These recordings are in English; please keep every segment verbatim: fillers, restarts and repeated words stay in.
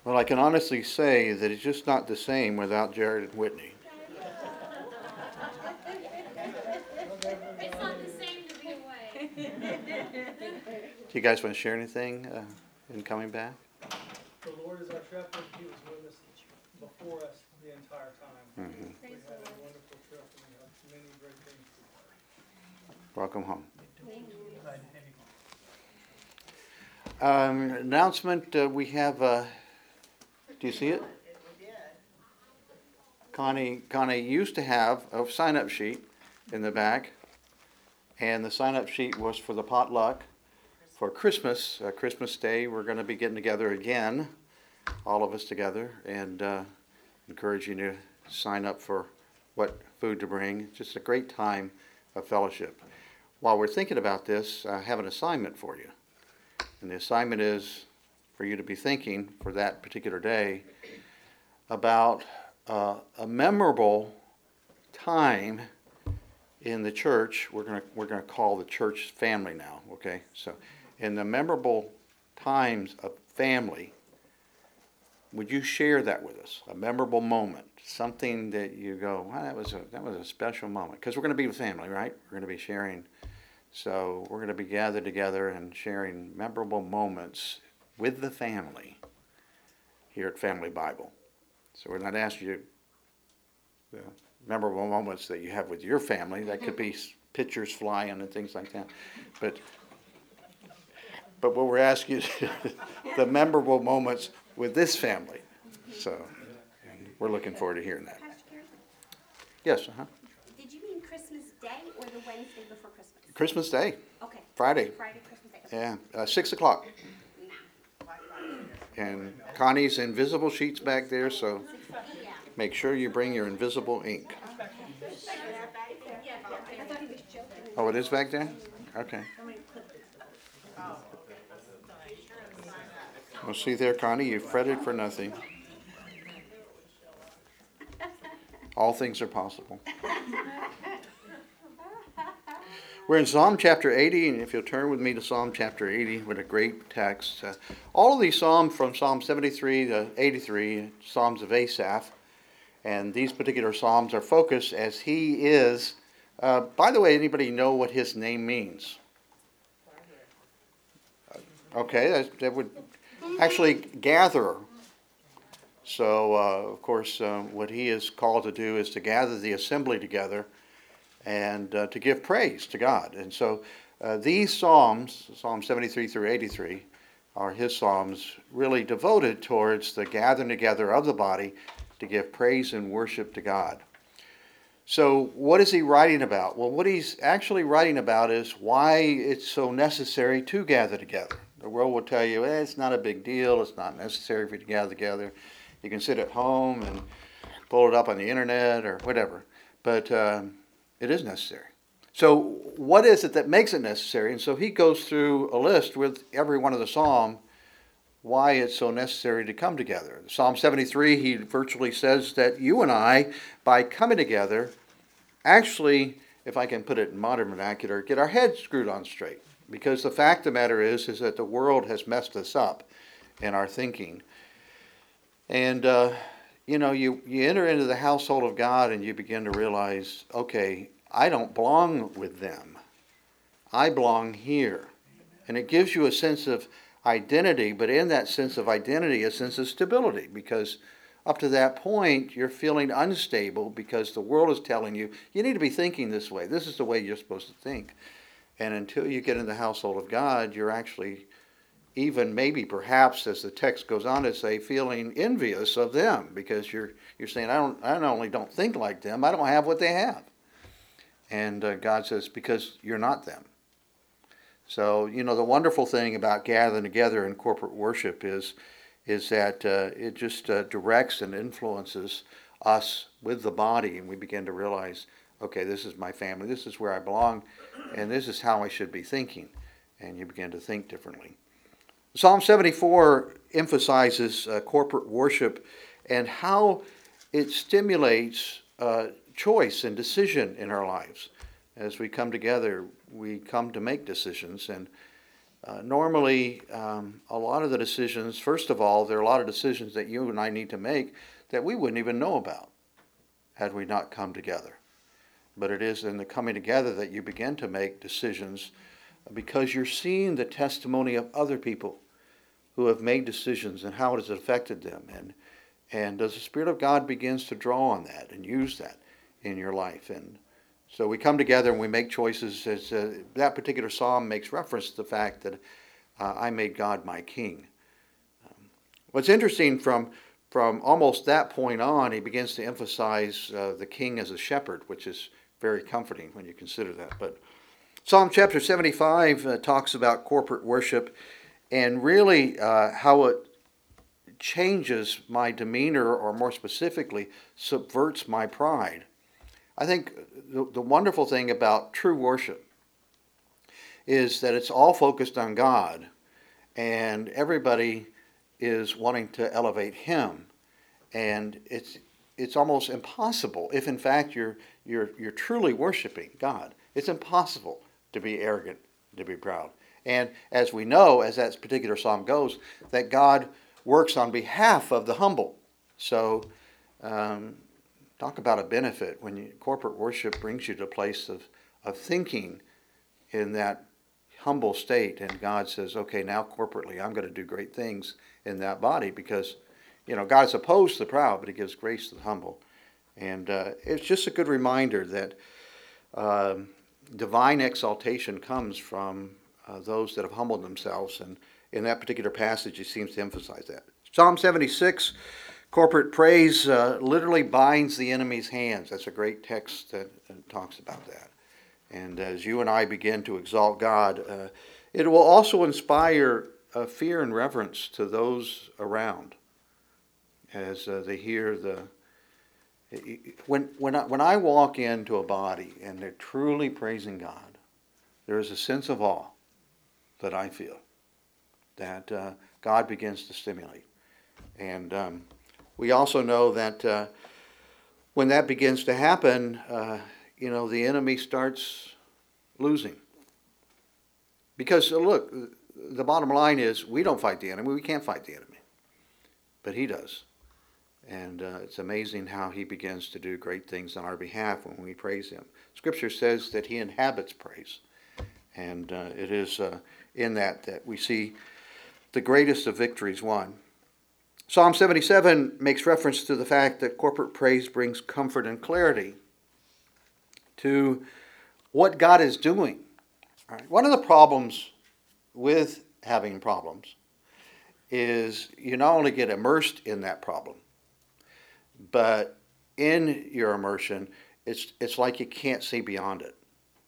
Well, I can honestly say that it's just not the same without Jared and Whitney. It's not the same to be away. Do you guys want to share anything uh, in coming back? The Lord is our shepherd. He was with us before us the entire time. Mm-hmm. We had a wonderful trip and we have many great things to do. Welcome home. Thank you. Um, announcement, uh, we have, uh, do you see it? Connie, Connie used to have a sign-up sheet in the back, and the sign-up sheet was for the potluck for Christmas, uh, Christmas Day. We're going to be getting together again, all of us together, and uh, encourage you to sign up for what food to bring. Just a great time of fellowship. While we're thinking about this, I have an assignment for you. And the assignment is for you to be thinking for that particular day about uh, a memorable time in the church. We're going to we're going to call the church family now, okay? So, in the memorable times of family, would you share that with us? A memorable moment, something that you go, wow, that was a that was a special moment, because we're going to be with family, right? We're going to be sharing. So we're going to be gathered together and sharing memorable moments with the family here at Family Bible. So we're not asking you the memorable moments that you have with your family. That could be pictures flying and things like that. But but what we're asking is the memorable moments with this family. So and we're looking forward to hearing that. Pastor Gary, Yes, uh-huh. did you mean Christmas Day or the Wednesday before Christmas? Christmas Day, Okay. Friday. Friday, Christmas Day. Okay. Yeah, uh, six o'clock. And Connie's invisible sheet's back there, so make sure you bring your invisible ink. Oh, it is back there? Okay. Well, see there, Connie, you fretted for nothing. All things are possible. We're in Psalm chapter eighty, and if you'll turn with me to Psalm chapter eighty, what a great text. Uh, all of these Psalms from Psalm seventy-three to eighty-three, Psalms of Asaph, and these particular Psalms are focused as he is. Uh, by the way, anybody know what his name means? Okay, that, that would actually gather. So, uh, of course, uh, what he is called to do is to gather the assembly together and uh, to give praise to God. And so uh, these Psalms, Psalm seventy-three through eighty-three, are his Psalms really devoted towards the gathering together of the body to give praise and worship to God. So what is he writing about? Well, what he's actually writing about is why it's so necessary to gather together. The world will tell you, eh, it's not a big deal, it's not necessary for you to gather together. You can sit at home and pull it up on the internet or whatever. But um, it is necessary. So what is it that makes it necessary? And so he goes through a list with every one of the Psalm why it's so necessary to come together. Psalm seventy-three, he virtually says that you and I, by coming together, actually, if I can put it in modern vernacular, get our heads screwed on straight. Because the fact of the matter is, is that the world has messed us up in our thinking. And, uh, you know, you, you enter into the household of God and you begin to realize, okay, I don't belong with them. I belong here. And it gives you a sense of identity, but in that sense of identity, a sense of stability, because up to that point, you're feeling unstable because the world is telling you, you need to be thinking this way. This is the way you're supposed to think. And until you get in the household of God, you're actually even maybe perhaps, as the text goes on to say, feeling envious of them, because you're you're saying, I don't I not only don't think like them, I don't have what they have. And uh, God says, because you're not them. So, you know, the wonderful thing about gathering together in corporate worship is is that uh, it just uh, directs and influences us with the body, and we begin to realize, okay, this is my family, this is where I belong, and this is how I should be thinking. And you begin to think differently. Psalm seventy-four emphasizes uh, corporate worship and how it stimulates uh, choice and decision in our lives. As we come together, we come to make decisions, and Uh, normally, um, a lot of the decisions, first of all, there are a lot of decisions that you and I need to make that we wouldn't even know about had we not come together. But it is in the coming together that you begin to make decisions because you're seeing the testimony of other people who have made decisions and how it has affected them. And, and as the Spirit of God begins to draw on that and use that in your life. And so we come together and we make choices. As uh, that particular psalm makes reference to the fact that uh, I made God my king. Um, what's interesting from from almost that point on, he begins to emphasize uh, the king as a shepherd, which is very comforting when you consider that. But Psalm chapter seventy-five uh, talks about corporate worship and really uh, how it changes my demeanor, or more specifically, subverts my pride. I think the, the wonderful thing about true worship is that it's all focused on God, and everybody is wanting to elevate Him, and it's it's almost impossible if, in fact, you're you're you're truly worshiping God. It's impossible to be arrogant, to be proud, and as we know, as that particular psalm goes, that God works on behalf of the humble. So. Um, Talk about a benefit when you, corporate worship brings you to a place of, of thinking in that humble state, and God says, okay, now corporately I'm going to do great things in that body, because, you know, God's opposed to the proud, but He gives grace to the humble. And uh, it's just a good reminder that um, divine exaltation comes from uh, those that have humbled themselves, and in that particular passage He seems to emphasize that. Psalm seventy-six, corporate praise uh, literally binds the enemy's hands. That's a great text that uh, talks about that. And as you and I begin to exalt God, uh, it will also inspire uh, fear and reverence to those around as uh, they hear the... When, when, I, when I walk into a body and they're truly praising God, there is a sense of awe that I feel that uh, God begins to stimulate. And... Um, We also know that uh, when that begins to happen, uh, you know, the enemy starts losing. Because, uh, look, the bottom line is we don't fight the enemy. We can't fight the enemy. But He does. And uh, it's amazing how He begins to do great things on our behalf when we praise Him. Scripture says that He inhabits praise. And uh, it is uh, in that that we see the greatest of victories won. Psalm seventy-seven makes reference to the fact that corporate praise brings comfort and clarity to what God is doing. All right. One of the problems with having problems is you not only get immersed in that problem, but in your immersion, it's, it's like you can't see beyond it.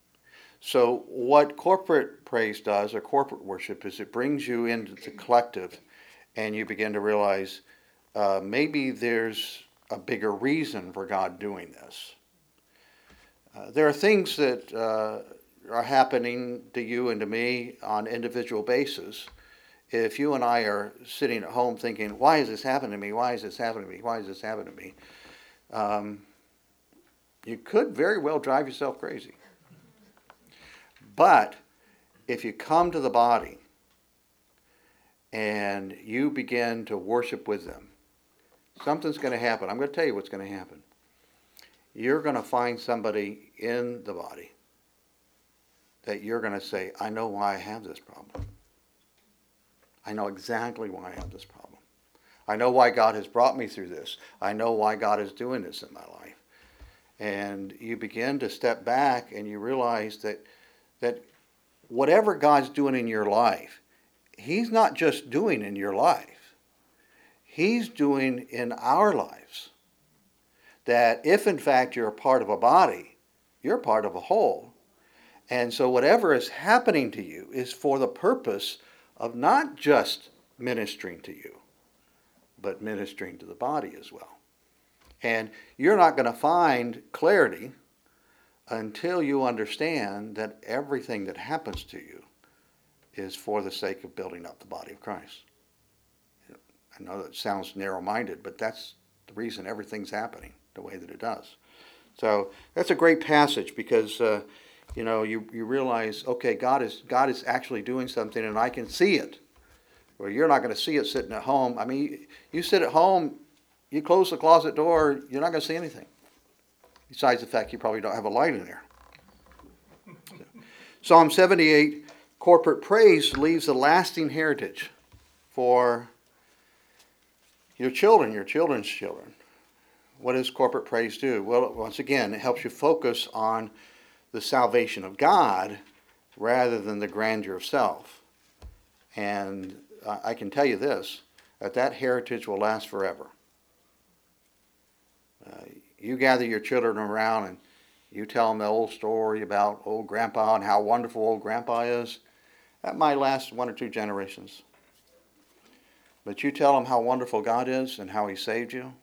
So what corporate praise does, or corporate worship, is it brings you into the collective, and you begin to realize uh, maybe there's a bigger reason for God doing this. Uh, there are things that uh, are happening to you and to me on an individual basis. If you and I are sitting at home thinking, why is this happening to me? Why is this happening to me? Why is this happening to me? Um, you could very well drive yourself crazy. But if you come to the body and you begin to worship with them, something's going to happen. I'm going to tell you what's going to happen. You're going to find somebody in the body that you're going to say, I know why I have this problem. I know exactly why I have this problem. I know why God has brought me through this. I know why God is doing this in my life. And you begin to step back and you realize that that whatever God's doing in your life, He's not just doing in your life. He's doing in our lives. That if in fact you're a part of a body, you're part of a whole. And so whatever is happening to you is for the purpose of not just ministering to you, but ministering to the body as well. And you're not going to find clarity until you understand that everything that happens to you is for the sake of building up the body of Christ. I know that sounds narrow-minded, but that's the reason everything's happening the way that it does. So that's a great passage because uh, you know, you, you realize, okay, God is God is actually doing something, and I can see it. Well, you're not going to see it sitting at home. I mean, you, you sit at home, you close the closet door, you're not going to see anything. Besides the fact you probably don't have a light in there. Psalm seventy-eight, corporate praise leaves a lasting heritage for your children, your children's children. What does corporate praise do? Well, once again, it helps you focus on the salvation of God rather than the grandeur of self. And I can tell you this, that that heritage will last forever. Uh, you gather your children around and you tell them the old story about old grandpa and how wonderful old grandpa is. That might last one or two generations. But you tell them how wonderful God is and how he saved you.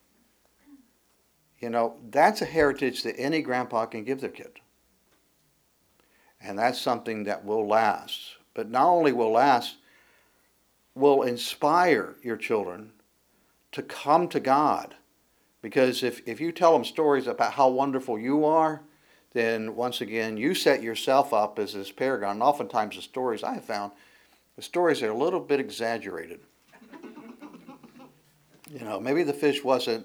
You know, that's a heritage that any grandpa can give their kid. And that's something that will last. But not only will last, will inspire your children to come to God. Because if, if you tell them stories about how wonderful you are, then once again, you set yourself up as this paragon. And oftentimes the stories I have found, the stories are a little bit exaggerated. You know, maybe the fish wasn't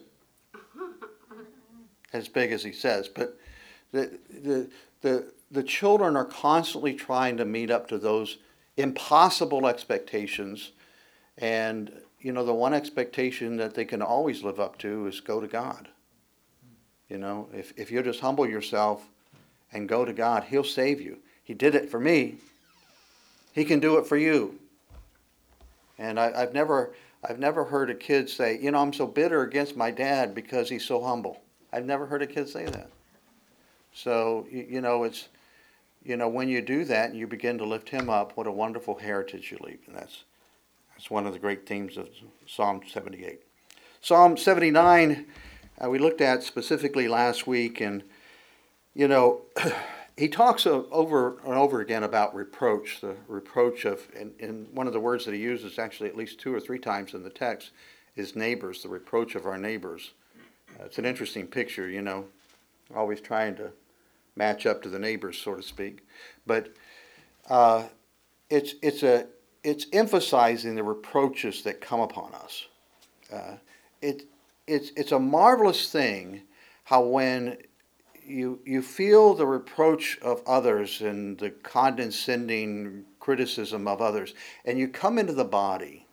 as big as he says, but the, the, the, the children are constantly trying to meet up to those impossible expectations. And, you know, the one expectation that they can always live up to is go to God. You know, if, if you just humble yourself and go to God, he'll save you. He did it for me. He can do it for you. And I, I've never I've never heard a kid say, you know, I'm so bitter against my dad because he's so humble. I've never heard a kid say that. So, you, you know, it's, you know, when you do that and you begin to lift him up, what a wonderful heritage you leave. And that's that's one of the great themes of Psalm seventy-eight. Psalm seventy-nine, uh, we looked at specifically last week, and, you know, he talks over and over again about reproach, the reproach of, and, and one of the words that he uses actually at least two or three times in the text is neighbors, the reproach of our neighbors. Uh, it's an interesting picture, you know, always trying to match up to the neighbors, so to speak. But uh, it's it's a it's emphasizing the reproaches that come upon us. Uh, it it's it's a marvelous thing how when you you feel the reproach of others and the condescending criticism of others, and you come into the body,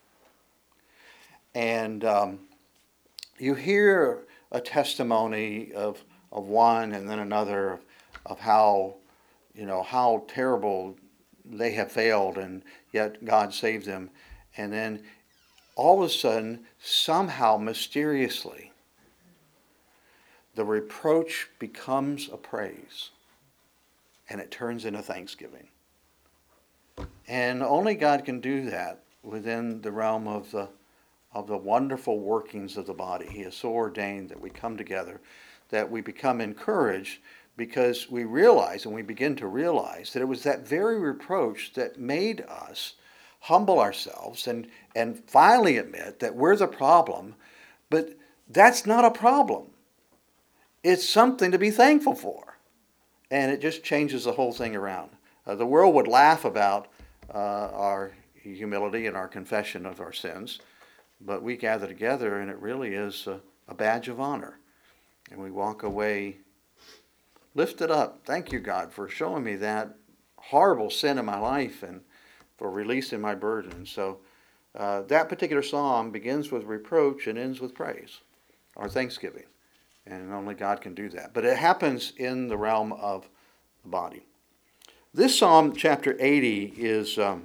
and um, you hear a testimony of of one and then another of how, you know, how terrible they have failed, and yet God saved them. And then all of a sudden, somehow mysteriously, the reproach becomes a praise, and it turns into thanksgiving. And only God can do that within the realm of the of the wonderful workings of the body. He has so ordained that we come together, that we become encouraged, because we realize, and we begin to realize, that it was that very reproach that made us humble ourselves and, and finally admit that we're the problem. But that's not a problem. It's something to be thankful for. And it just changes the whole thing around. Uh, the world would laugh about uh, our humility and our confession of our sins, but we gather together and it really is a, a badge of honor. And we walk away lifted up. Thank you, God, for showing me that horrible sin in my life and for releasing my burden. So uh, that particular psalm begins with reproach and ends with praise or thanksgiving. And only God can do that. But it happens in the realm of the body. This Psalm, chapter eighty, is um,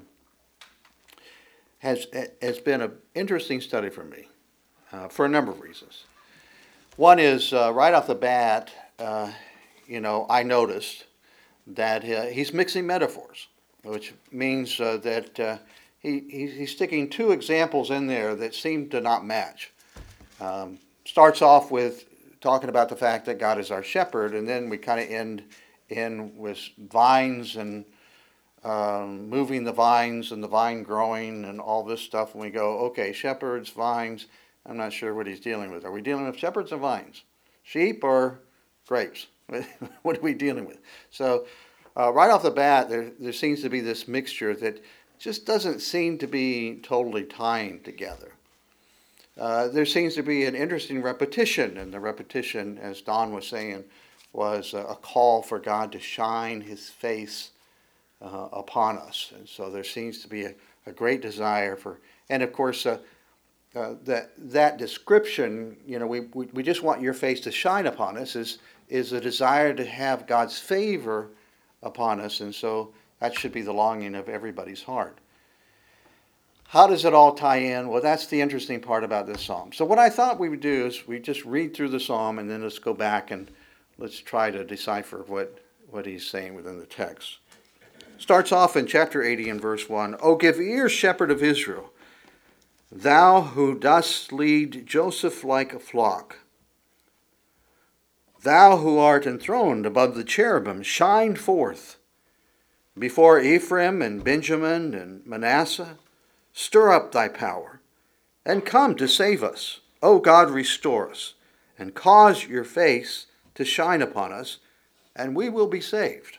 has has been an interesting study for me uh, for a number of reasons. One is uh, right off the bat, uh, you know, I noticed that uh, he's mixing metaphors, which means uh, that uh, he, he's sticking two examples in there that seem to not match. Um, starts off with talking about the fact that God is our shepherd, and then we kind of end in with vines and um, moving the vines and the vine growing and all this stuff, and we go, okay, shepherds, vines, I'm not sure what he's dealing with. Are we dealing with shepherds and vines? Sheep or grapes? What are we dealing with? So uh, right off the bat, there, there seems to be this mixture that just doesn't seem to be totally tying together. Uh, there seems to be an interesting repetition, and the repetition, as Don was saying, was a, a call for God to shine his face uh, upon us. And so there seems to be a, a great desire for, and of course, uh, uh, that that description, you know, we, we, we just want your face to shine upon us, is, is a desire to have God's favor upon us, and so that should be the longing of everybody's heart. How does it all tie in? Well, that's the interesting part about this psalm. So what I thought we would do is we just read through the psalm and then let's go back and let's try to decipher what, what he's saying within the text. Starts off in chapter eighty and verse one. O give ear, shepherd of Israel, thou who dost lead Joseph like a flock. Thou who art enthroned above the cherubim, shine forth before Ephraim and Benjamin and Manasseh. Stir up thy power, and come to save us. O God, restore us, and cause your face to shine upon us, and we will be saved.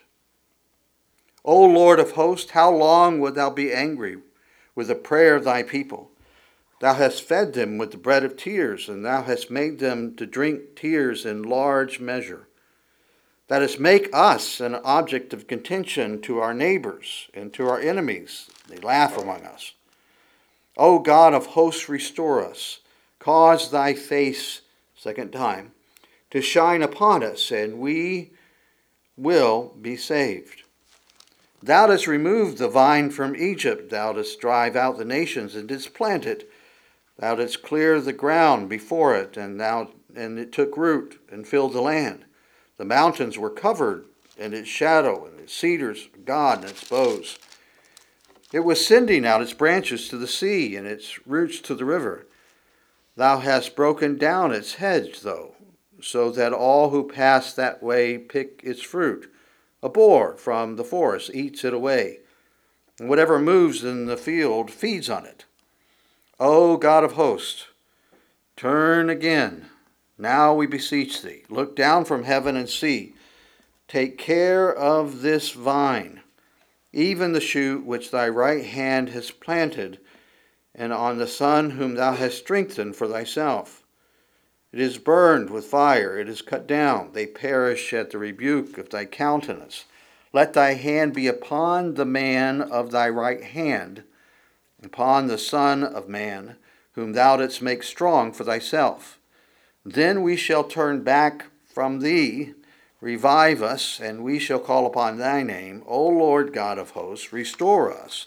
O Lord of hosts, how long wilt thou be angry with the prayer of thy people? Thou hast fed them with the bread of tears, and thou hast made them to drink tears in large measure. Thou hast make us an object of contention to our neighbors and to our enemies. They laugh among us. O God of hosts, restore us. Cause thy face, second time, to shine upon us, and we will be saved. Thou didst remove the vine from Egypt. Thou didst drive out the nations and didst plant it. Thou didst clear the ground before it, and thou and it took root and filled the land. The mountains were covered in its shadow, and its cedars God and its boughs. It was sending out its branches to the sea, and its roots to the river. Thou hast broken down its hedge, though, so that all who pass that way pick its fruit. A boar from the forest eats it away, and whatever moves in the field feeds on it. O God of hosts, turn again. Now we beseech thee. Look down from heaven and see. Take care of this vine, even the shoot which thy right hand has planted, and on the son whom thou hast strengthened for thyself. It is burned with fire, it is cut down, they perish at the rebuke of thy countenance. Let thy hand be upon the man of thy right hand, upon the Son of Man, whom thou didst make strong for thyself. Then we shall turn back from thee. Revive us, and we shall call upon thy name. O Lord God of hosts, restore us.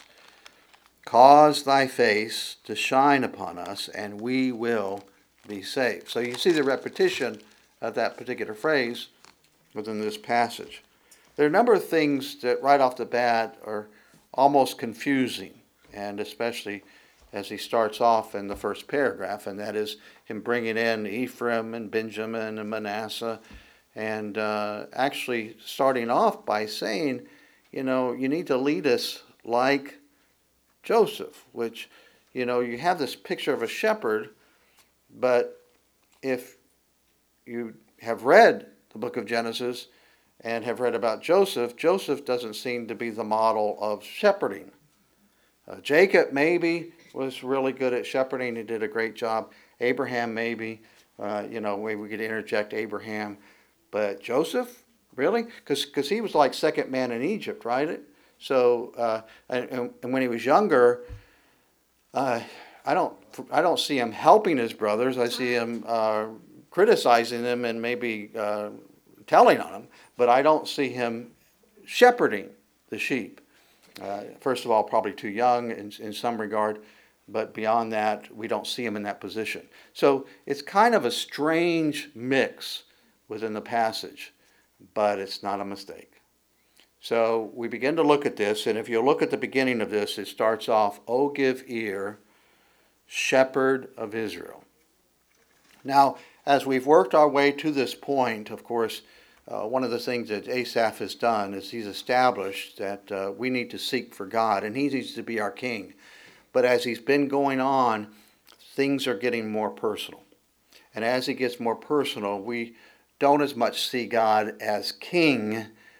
Cause thy face to shine upon us, and we will be saved. So you see the repetition of that particular phrase within this passage. There are a number of things that right off the bat are almost confusing, and especially as he starts off in the first paragraph, and that is him bringing in Ephraim and Benjamin and Manasseh, and uh, actually starting off by saying, you know, you need to lead us like Joseph, which, you know, you have this picture of a shepherd, but if you have read the book of Genesis and have read about Joseph, Joseph doesn't seem to be the model of shepherding. Uh, Jacob maybe was really good at shepherding. He did a great job. Abraham maybe, uh, you know, maybe we could interject Abraham. But Joseph, really? Because he was like second man in Egypt, right? So, uh, and, and when he was younger, uh, I don't, I don't see him helping his brothers. I see him uh, criticizing them and maybe uh, telling on them. But I don't see him shepherding the sheep. Uh, first of all, probably too young in, in some regard. But beyond that, we don't see him in that position. So it's kind of a strange mix within the passage, but it's not a mistake. So we begin to look at this, and if you look at the beginning of this, it starts off, O give ear, shepherd of Israel. Now, as we've worked our way to this point, of course, uh, one of the things that Asaph has done is he's established that uh, we need to seek for God, and he needs to be our king. But as he's been going on, things are getting more personal. And as it gets more personal, we don't as much see God as king,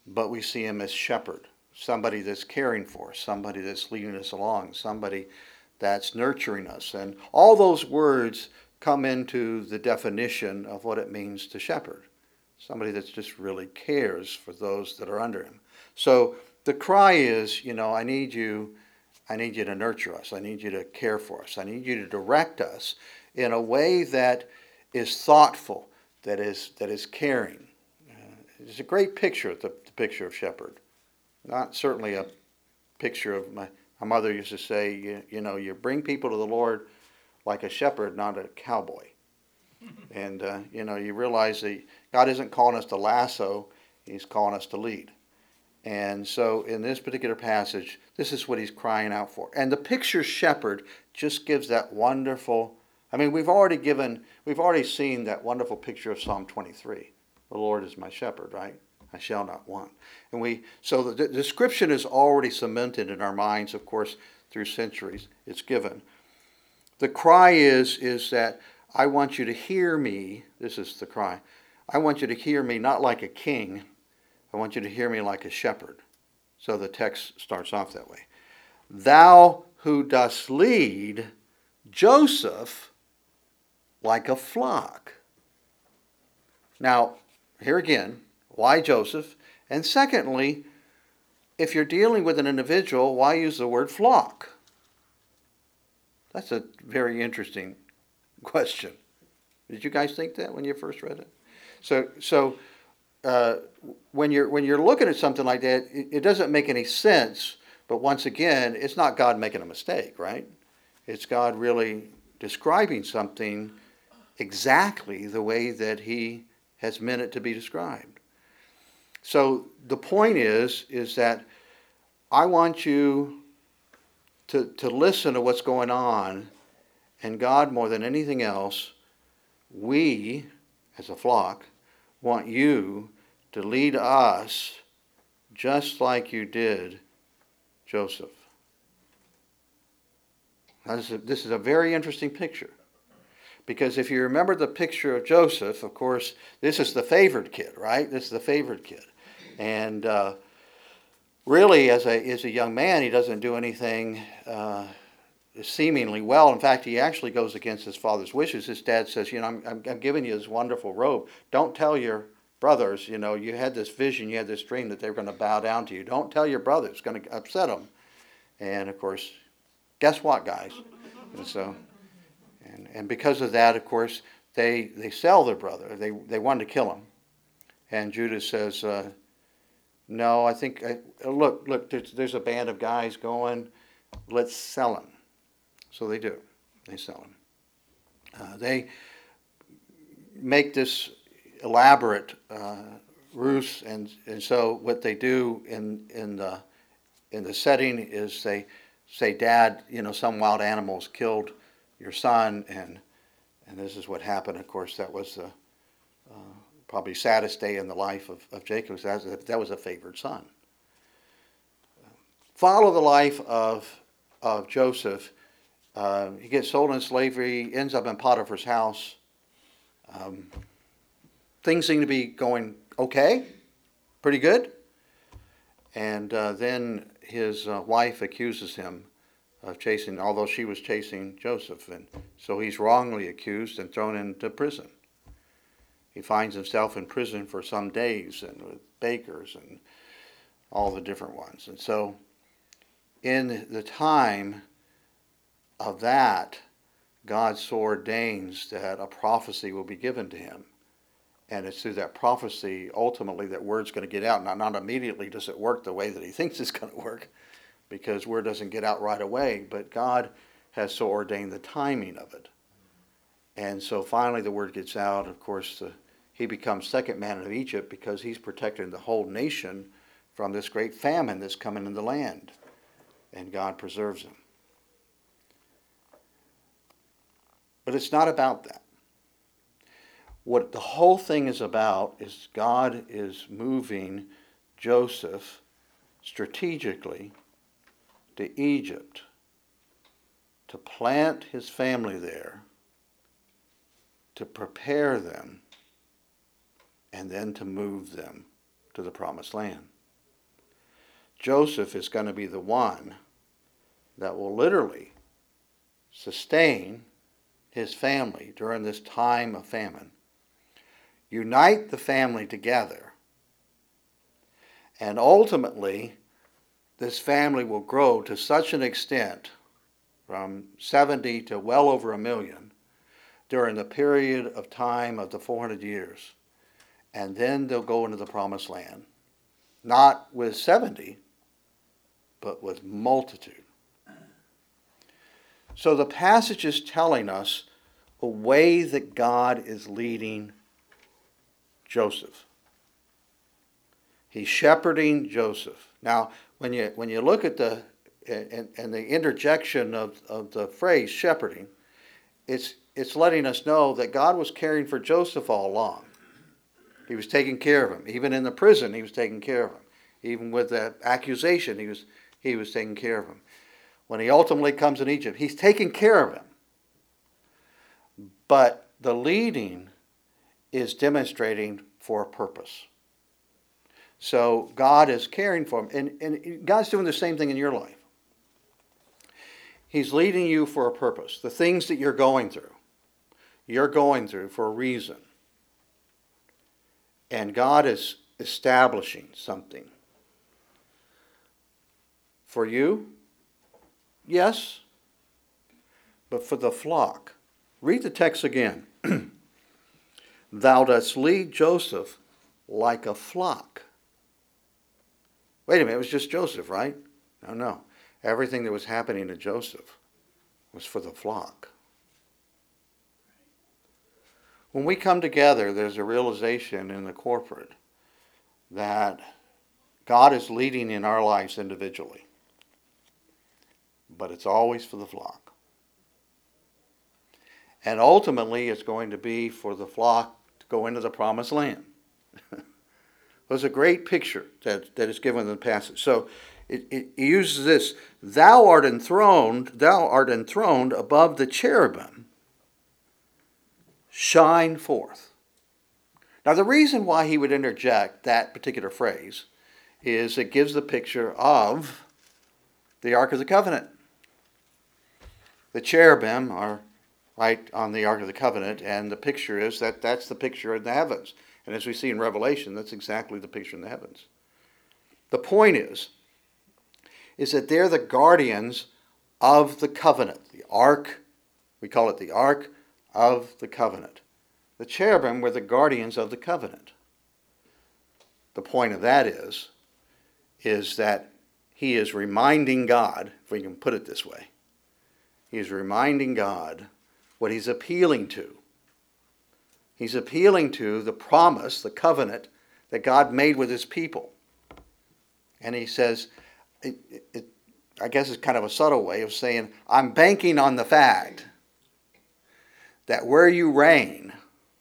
but we see him as shepherd, somebody that's caring for us, somebody that's leading us along, somebody that's nurturing us. And all those words come into the definition of what it means to shepherd, somebody that just really cares for those that are under him. So the cry is, you know, I need you, I need you to nurture us. I need you to care for us. I need you to direct us in a way that is thoughtful, that is that is caring. Uh, it's a great picture, the, the picture of shepherd. Not certainly a picture of my, my mother used to say, you, you know, you bring people to the Lord like a shepherd, not a cowboy. And, uh, you know, you realize that God isn't calling us to lasso, he's calling us to lead. And so in this particular passage, this is what he's crying out for. And the picture shepherd just gives that wonderful, I mean, we've already given, we've already seen that wonderful picture of Psalm twenty-three. The Lord is my shepherd, right? I shall not want. And we, so the description is already cemented in our minds, of course, through centuries. It's given. The cry is, is that I want you to hear me. This is the cry. I want you to hear me not like a king. I want you to hear me like a shepherd. So the text starts off that way. Thou who dost lead Joseph like a flock. Now, here again, why Joseph? And secondly, if you're dealing with an individual, why use the word flock? That's a very interesting question. Did you guys think that when you first read it? So, so uh, when you're when you're looking at something like that, it, it doesn't make any sense. But once again, it's not God making a mistake, right? It's God really describing something exactly the way that He has meant it to be described. So the point is, is that I want you to, to listen to what's going on, and God, more than anything else, we, as a flock, want you to lead us just like you did Joseph. Now, this is a, this is a very interesting picture. Because if you remember the picture of Joseph, of course, this is the favored kid, right? This is the favored kid. And uh, really, as a, as a young man, he doesn't do anything uh, seemingly well. In fact, he actually goes against his father's wishes. His dad says, you know, I'm, I'm, I'm giving you this wonderful robe. Don't tell your brothers, you know, you had this vision, you had this dream that they were going to bow down to you. Don't tell your brothers. It's going to upset them. And, of course, guess what, guys? And so... And, and because of that, of course, they, they sell their brother. They, they wanted to kill him. And Judah says, uh, no, I think, I, look, look, there's, there's a band of guys going. Let's sell him. So they do. They sell him. Uh, they make this elaborate uh, ruse. And, and so what they do in, in, the, in the setting is they say, Dad, you know, some wild animals killed your son, and and this is what happened. Of course, that was the uh, probably saddest day in the life of, of Jacob. That was, a, that was a favored son. Follow the life of of Joseph. Uh, he gets sold into slavery, ends up in Potiphar's house. Um, things seem to be going okay, pretty good. And uh, then his uh, wife accuses him of chasing, although she was chasing Joseph. And so he's wrongly accused and thrown into prison. He finds himself in prison for some days, and with bakers and all the different ones. And so in the time of that, God so ordains that a prophecy will be given to him. And it's through that prophecy, ultimately, that word's going to get out. Now, not immediately does it work the way that he thinks it's going to work, because word doesn't get out right away, but God has so ordained the timing of it. And so finally the word gets out. Of course, uh, he becomes second man of Egypt because he's protecting the whole nation from this great famine that's coming in the land. And God preserves him. But it's not about that. What the whole thing is about is God is moving Joseph strategically to Egypt to plant his family there, to prepare them, and then to move them to the promised land. Joseph is going to be the one that will literally sustain his family during this time of famine. Unite the family together. And ultimately, this family will grow to such an extent, from seventy to well over a million, during the period of time of the four hundred years. And then they'll go into the promised land. Not with seventy, but with multitude. So the passage is telling us a way that God is leading Joseph. He's shepherding Joseph. Now, when you when you look at the and, and the interjection of, of the phrase shepherding, it's it's letting us know that God was caring for Joseph all along. He was taking care of him. Even in the prison, he was taking care of him. Even with that accusation, he was he was taking care of him. When he ultimately comes in Egypt, he's taking care of him. But the leading is demonstrating for a purpose. So God is caring for him. And, and God's doing the same thing in your life. He's leading you for a purpose. The things that you're going through, you're going through for a reason. And God is establishing something. For you, yes, but for the flock. Read the text again. Thou dost lead Joseph like a flock. Wait a minute, it was just Joseph, right? No, no. Everything that was happening to Joseph was for the flock. When we come together, there's a realization in the corporate that God is leading in our lives individually. But it's always for the flock. And ultimately, it's going to be for the flock to go into the promised land. There's a great picture that, that is given in the passage. So it, it uses this, thou art enthroned, thou art enthroned above the cherubim, shine forth. Now the reason why he would interject that particular phrase is it gives the picture of the Ark of the Covenant. The cherubim are right on the Ark of the Covenant, and the picture is that that's the picture in the heavens. And as we see in Revelation, that's exactly the picture in the heavens. The point is, is that they're the guardians of the covenant. The Ark, we call it the Ark of the Covenant. The cherubim were the guardians of the covenant. The point of that is, is that he is reminding God, if we can put it this way, he is reminding God what he's appealing to. He's appealing to the promise, the covenant that God made with his people. And he says, it, it, I guess it's kind of a subtle way of saying, I'm banking on the fact that where you reign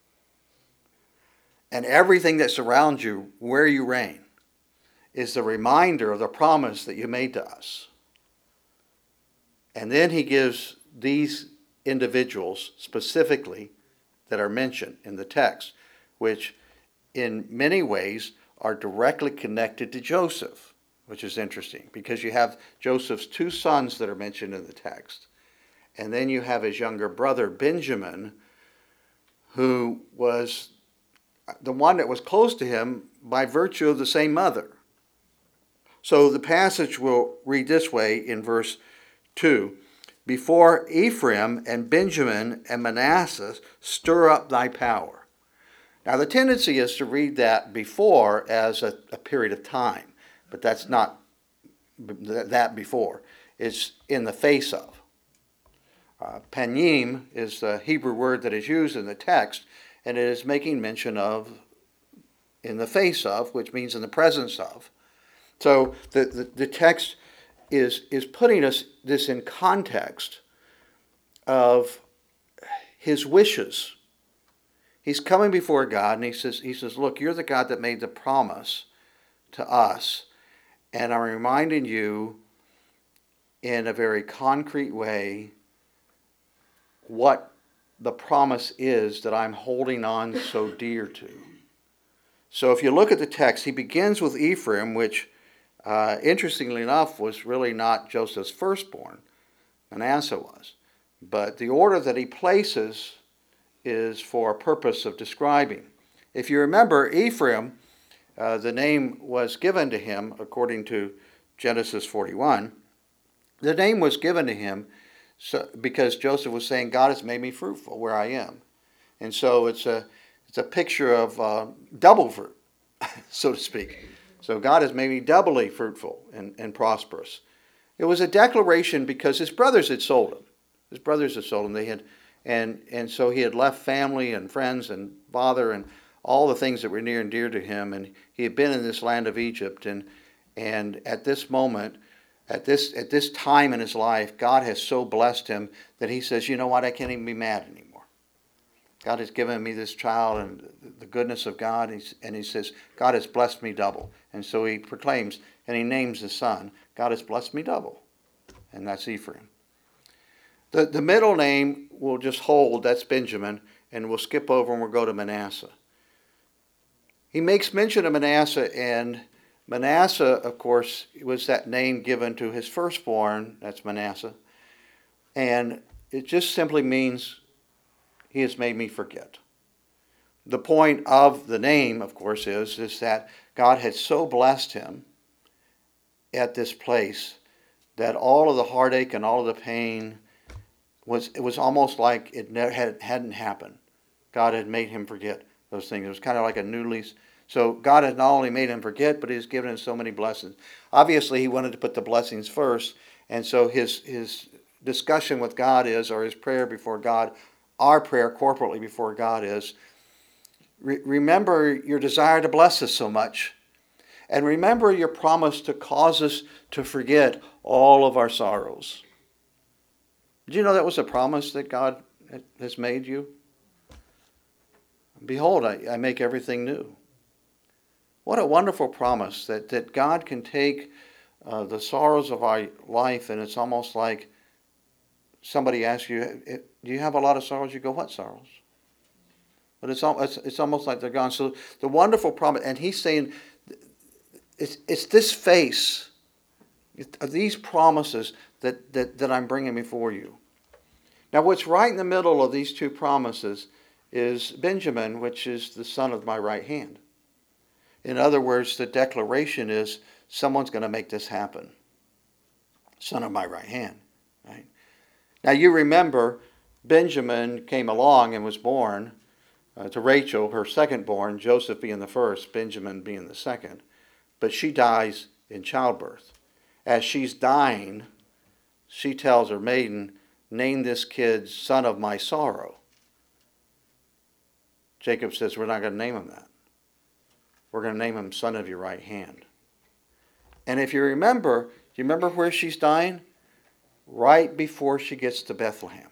and everything that surrounds you, where you reign, is the reminder of the promise that you made to us. And then he gives these individuals specifically that are mentioned in the text, which in many ways are directly connected to Joseph, which is interesting because you have Joseph's two sons that are mentioned in the text. And then you have his younger brother, Benjamin, who was the one that was close to him by virtue of the same mother. So the passage will read this way in verse two. Before Ephraim and Benjamin and Manasseh stir up thy power. Now the tendency is to read that before as a, a period of time, but that's not that before. It's in the face of. Uh, panim is the Hebrew word that is used in the text, and it is making mention of in the face of, which means in the presence of. So the, the, the text is is putting us this in context of his wishes. He's coming before God and he says, he says, look, you're the God that made the promise to us. And I'm reminding you in a very concrete way what the promise is that I'm holding on so dear to. So if you look at the text, he begins with Ephraim, which uh, interestingly enough, was really not Joseph's firstborn. Manasseh was. But the order that he places is for a purpose of describing. If you remember, Ephraim, uh, the name was given to him according to Genesis forty-one. The name was given to him so, because Joseph was saying, God has made me fruitful where I am. And so it's a, it's a picture of uh, double fruit, so to speak. So God has made me doubly fruitful and, and prosperous. It was a declaration because his brothers had sold him. His brothers had sold him. They had, and, and so he had left family and friends and father and all the things that were near and dear to him. And he had been in this land of Egypt. And, and at this moment, At this, at this time in his life, God has so blessed him that he says, you know what, I can't even be mad anymore. God has given me this child and the goodness of God, and, and he says, God has blessed me double. And so he proclaims, and he names the son, God has blessed me double. And that's Ephraim. The, the middle name we'll just hold, that's Benjamin, and we'll skip over and we'll go to Manasseh. He makes mention of Manasseh, and Manasseh, of course, was that name given to his firstborn, that's Manasseh, and it just simply means he has made me forget. The point of the name, of course, is, is that God had so blessed him at this place that all of the heartache and all of the pain was, it was almost like it never had, hadn't happened. God had made him forget those things. It was kind of like a new lease. So God has not only made him forget, but he's given him so many blessings. Obviously, he wanted to put the blessings first, and so his his discussion with God is, or his prayer before God, our prayer corporately before God is, re- remember your desire to bless us so much, and remember your promise to cause us to forget all of our sorrows. Did you know that was a promise that God has made you? Behold, I, I make everything new. What a wonderful promise that, that God can take uh, the sorrows of our life, and it's almost like somebody asks you, do you have a lot of sorrows? You go, what sorrows? But it's, it's, it's almost like they're gone. So the wonderful promise, and he's saying, it's, it's this face, these promises that, that, that I'm bringing before you. Now what's right in the middle of these two promises is Benjamin, which is the son of my right hand. In other words, the declaration is, someone's going to make this happen. Son of my right hand. Right? Now you remember, Benjamin came along and was born uh, to Rachel, her second born, Joseph being the first, Benjamin being the second. But she dies in childbirth. As she's dying, she tells her maiden, name this kid son of my sorrow. Jacob says, we're not going to name him that. We're going to name him son of your right hand. And if you remember, do you remember where she's dying? Right before she gets to Bethlehem.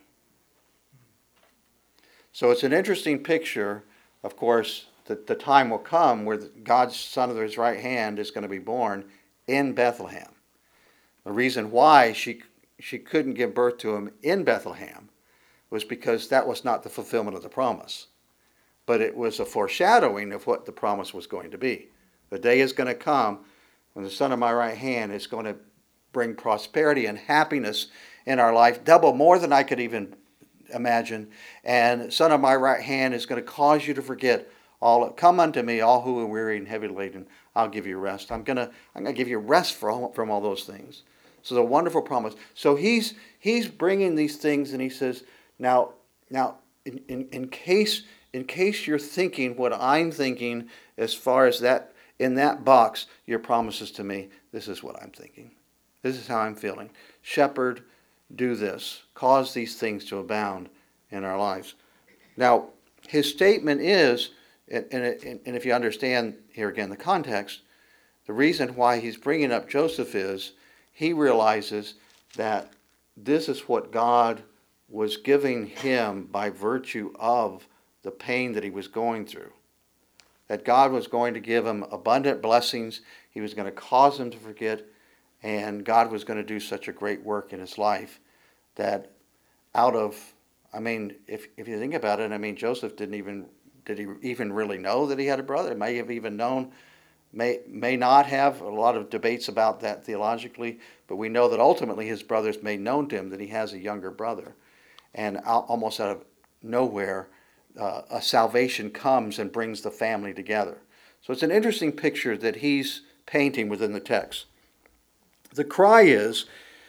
So it's an interesting picture. Of course, that the time will come where God's son of his right hand is going to be born in Bethlehem. The reason why she, she couldn't give birth to him in Bethlehem was because that was not the fulfillment of the promise. But it was a foreshadowing of what the promise was going to be. The day is going to come when the son of my right hand is going to bring prosperity and happiness in our life, double more than I could even imagine. And son of my right hand is going to cause you to forget all. Come unto me, all who are weary and heavy laden. I'll give you rest. I'm going to, I'm going to give you rest from, from all those things. So the wonderful promise. So he's he's bringing these things, and he says, now, now, in, in, in case. In case you're thinking what I'm thinking as far as that, in that box, your promises to me, this is what I'm thinking. This is how I'm feeling. Shepherd, do this. Cause these things to abound in our lives. Now, his statement is, and, and, and if you understand here again the context, the reason why he's bringing up Joseph is he realizes that this is what God was giving him by virtue of the pain that he was going through. That God was going to give him abundant blessings. He was going to cause him to forget. And God was going to do such a great work in his life that out of, I mean, if if you think about it, I mean, Joseph didn't even, did he even really know that he had a brother? He may have even known may, may not have. A lot of debates about that theologically, but we know that ultimately his brothers made known to him that he has a younger brother. And almost out of nowhere, uh, a salvation comes and brings the family together. So it's an interesting picture that he's painting within the text. The cry is,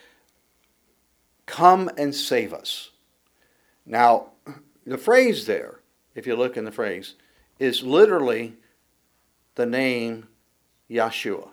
"Come and save us." Now, the phrase there, if you look in the phrase, is literally the name Yeshua.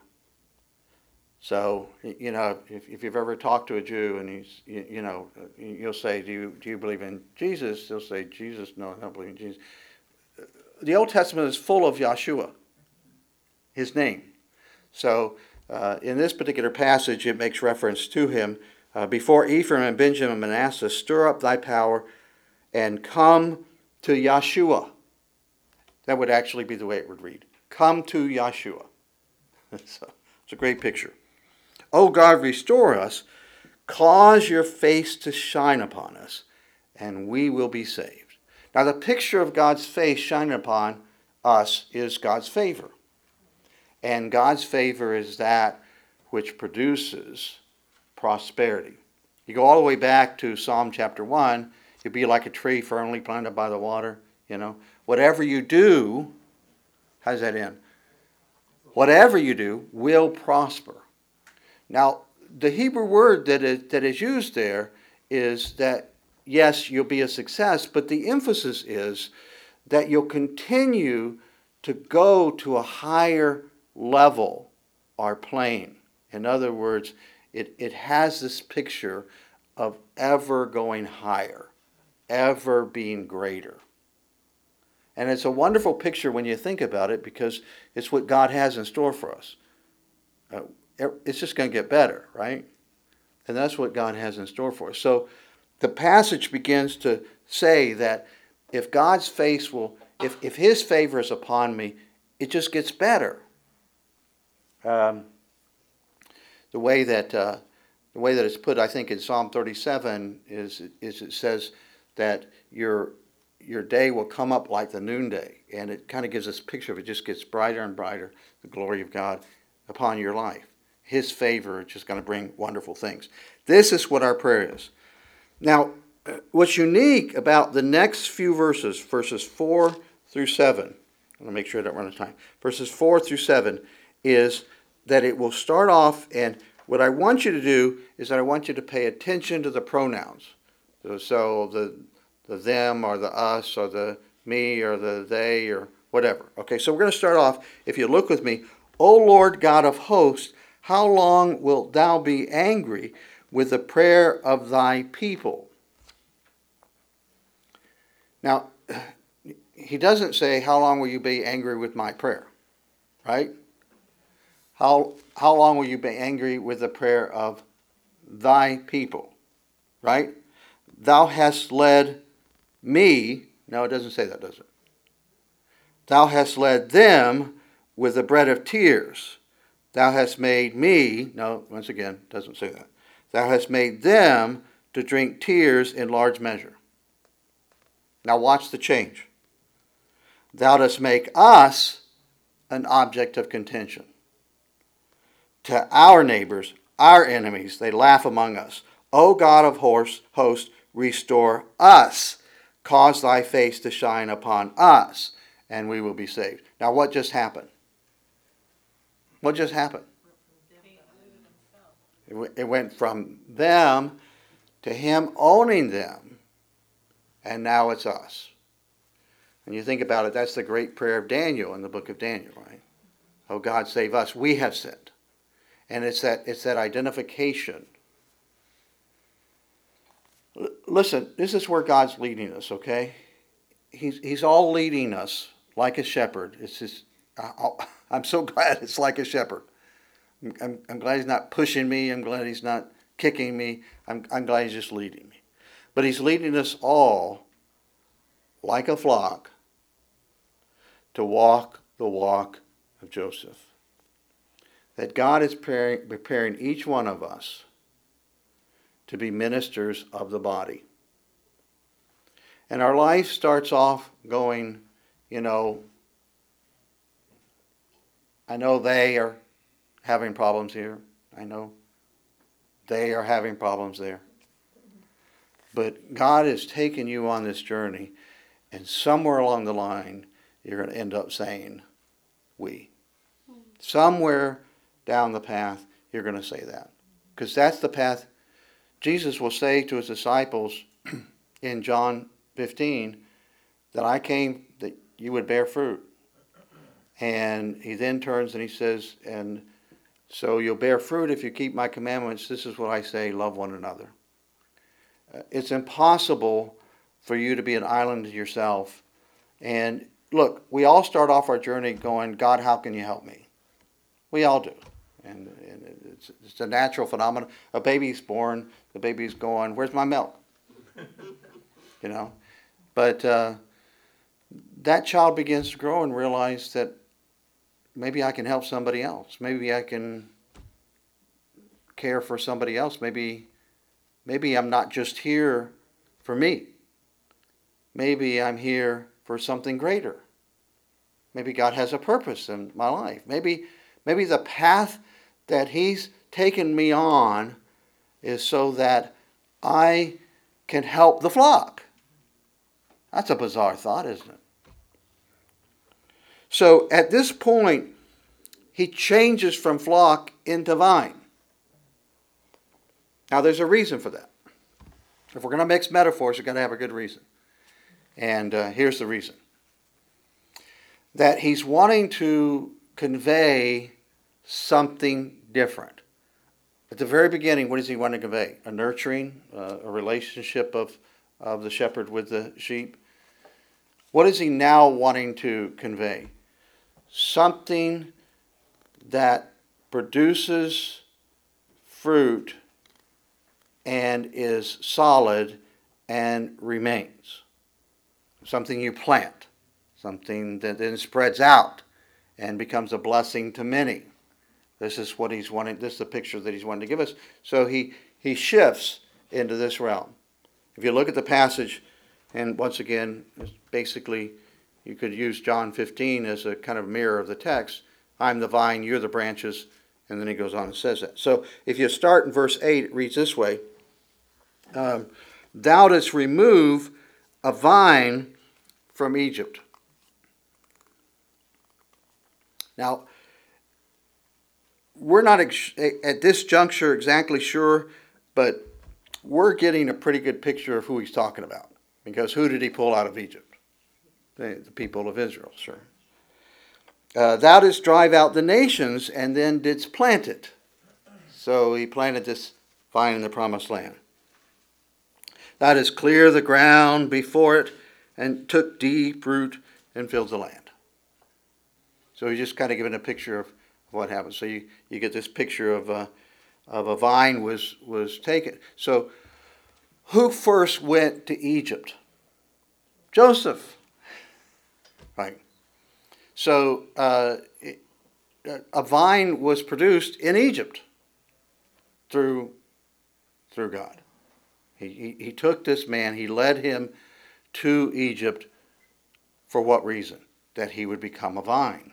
So, you know, if, if you've ever talked to a Jew and he's, you, you know, you'll say, do you, do you believe in Jesus? They'll say, Jesus, no, I don't believe in Jesus. The Old Testament is full of Yeshua, his name. So, uh, in this particular passage, it makes reference to him. Uh, Before Ephraim and Benjamin and Manasseh, stir up thy power and come to Yeshua. That would actually be the way it would read. Come to Yeshua. So, it's a great picture. O God, restore us. Cause your face to shine upon us, and we will be saved. Now, the picture of God's face shining upon us is God's favor. And God's favor is that which produces prosperity. You go all the way back to Psalm chapter one, you'll be like a tree firmly planted by the water. You know, whatever you do, how's that end? Whatever you do will prosper. Now, the Hebrew word that is, that is used there is that, yes, you'll be a success, but the emphasis is that you'll continue to go to a higher level or plane. In other words, it, it has this picture of ever going higher, ever being greater. And it's a wonderful picture when you think about it, because it's what God has in store for us. Uh, it's just going to get better, right? And that's what God has in store for us. So the passage begins to say that if God's face will, if, if his favor is upon me, it just gets better. Um, the way that uh, the way that it's put, I think, in Psalm thirty-seven is is it says that your your day will come up like the noonday, and it kind of gives us a picture of it. Just gets brighter and brighter, the glory of God upon your life. His favor is just going to bring wonderful things. This is what our prayer is. Now, what's unique about the next few verses, verses four through seven, I'm going to make sure I don't run out of time. Verses four through seven is that it will start off, and what I want you to do is that I want you to pay attention to the pronouns. So the the them or the us or the me or the they or whatever. Okay, so we're going to start off, if you look with me, O Lord God of hosts, how long wilt thou be angry with the prayer of thy people? Now, he doesn't say, how long will you be angry with my prayer? Right? How, how long will you be angry with the prayer of thy people? Right? Thou hast led me. No, it doesn't say that, does it? Thou hast led them with the bread of tears. Thou hast made me. No, once again, it doesn't say that. Thou hast made them to drink tears in large measure. Now watch the change. Thou dost make us an object of contention. To our neighbors, our enemies, they laugh among us. O God of hosts, restore us. Cause thy face to shine upon us, and we will be saved. Now what just happened? What just happened? It went from them to him owning them, and now it's us. When you think about it, that's the great prayer of Daniel in the book of Daniel, right? Oh God, save us. We have sinned. And it's that it's that identification. L- listen, this is where God's leading us, okay? He's He's all leading us like a shepherd. It's just, I, I'm so glad it's like a shepherd. I'm, I'm glad he's not pushing me. I'm glad he's not kicking me. I'm, I'm glad he's just leading me. But he's leading us all like a flock to walk the walk of Joseph. That God is preparing, preparing each one of us to be ministers of the body. And our life starts off going, you know, I know they are having problems here. I know they are having problems there. But God has taken you on this journey, and somewhere along the line, you're going to end up saying, we. Somewhere down the path, you're going to say that. Because that's the path Jesus will say to his disciples in John fifteen, that I came that you would bear fruit. And he then turns and he says, and so you'll bear fruit if you keep my commandments. This is what I say, love one another. Uh, it's impossible for you to be an island to yourself. And look, we all start off our journey going, God, how can you help me? We all do. And, and it's, it's a natural phenomenon. A baby's born, the baby's going, where's my milk? You know? But uh, that child begins to grow and realize that maybe I can help somebody else. Maybe I can care for somebody else. Maybe, maybe I'm not just here for me. Maybe I'm here for something greater. Maybe God has a purpose in my life. Maybe, maybe the path that he's taken me on is so that I can help the flock. That's a bizarre thought, isn't it? So at this point, he changes from flock into vine. Now there's a reason for that. If we're going to mix metaphors, we're going to have a good reason. And uh, here's the reason. That he's wanting to convey something different. At the very beginning, what does he want to convey? A nurturing, uh, a relationship of, of the shepherd with the sheep. What is he now wanting to convey? Something that produces fruit and is solid and remains. Something you plant. Something that then spreads out and becomes a blessing to many. This is what he's wanting, this is the picture that he's wanting to give us. So he, he shifts into this realm. If you look at the passage, and once again, basically, you could use John fifteen as a kind of mirror of the text. I'm the vine, you're the branches, and then he goes on and says that. So if you start in verse eight, it reads this way. Um, Thou didst remove a vine from Egypt. Now, we're not ex- at this juncture exactly sure, but we're getting a pretty good picture of who he's talking about. Because who did he pull out of Egypt? The, the people of Israel, sir. Uh, thou didst drive out the nations and then didst plant it. So he planted this vine in the promised land. Thou didst clear the ground before it and took deep root and filled the land. So he's just kind of giving a picture of what happened. So you, you get this picture of a, of a vine was, was taken. So who first went to Egypt? Joseph. Right. So uh, a vine was produced in Egypt through, through God. He, he, he took this man, he led him to Egypt for what reason? That he would become a vine.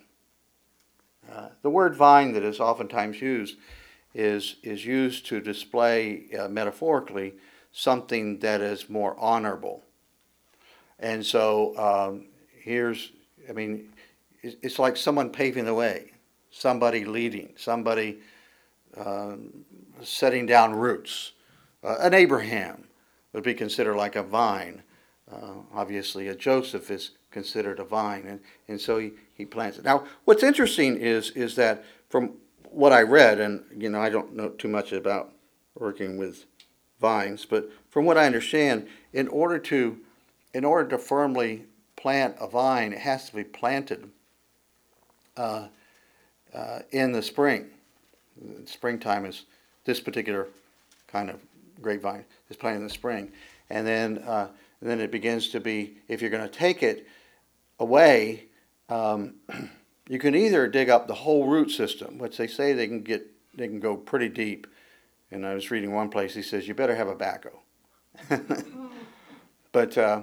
Uh, the word vine that is oftentimes used is, is used to display uh, metaphorically something that is more honorable. And so um, here's, I mean, it's like someone paving the way, somebody leading, somebody uh, setting down roots. Uh, an Abraham would be considered like a vine. Uh, obviously, a Joseph is considered a vine, and, and so he, he plants it. Now, what's interesting is is that from what I read, and you know, I don't know too much about working with vines, but from what I understand, in order to in order to firmly plant a vine, it has to be planted uh, uh, in the spring. Springtime is this particular kind of grapevine is planted in the spring, and then uh, and then it begins to be. If you're going to take it away, um, you can either dig up the whole root system, which they say they can get, they can go pretty deep. And I was reading one place, he says, you better have a backhoe. But, uh,